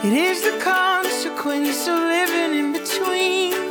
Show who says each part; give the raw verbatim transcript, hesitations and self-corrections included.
Speaker 1: It is the consequence of living in between.